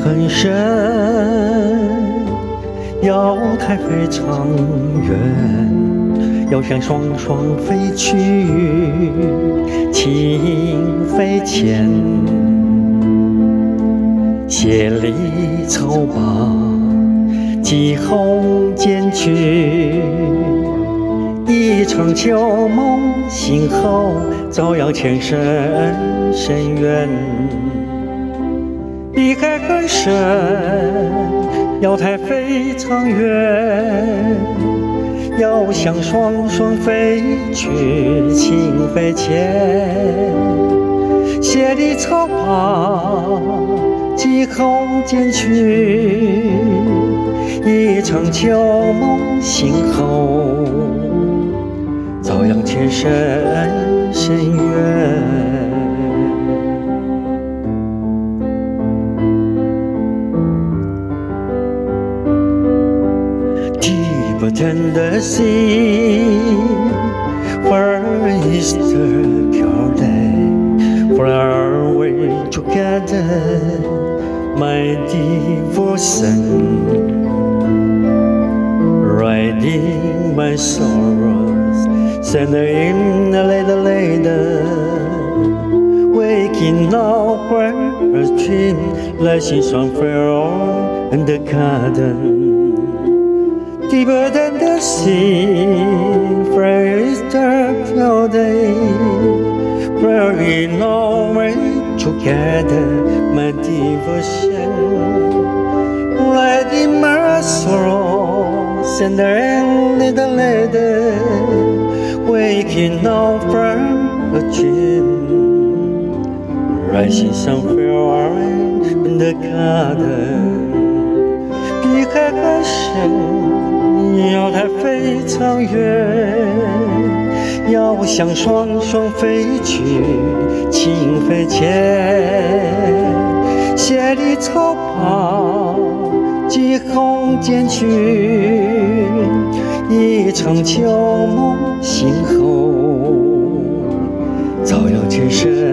很深，要太非常远，要向双双飞去，情非浅，千里草把季红剪去，一场旧梦醒后，照耀前生深渊。离开很深，要太非常远，要向双双飞去，情非浅，千里草把季红剪去，一场旧梦醒后，照亮前生深渊。Deeper than the sea, where is the pure day? Far away together, my devotion, riding my sorrows, sending a little later, waking up where a dream lies in some fair and the garden. Deeper than the sea, where is the pure day? Where we know together, my devotion, riding my sorrow, sending little later, waking up from a dream, rising somewhere in the garden. 离开很深，要太非常远，要向双双飞去，情非浅，千里草把季红剪去，一场旧梦醒后，照耀前生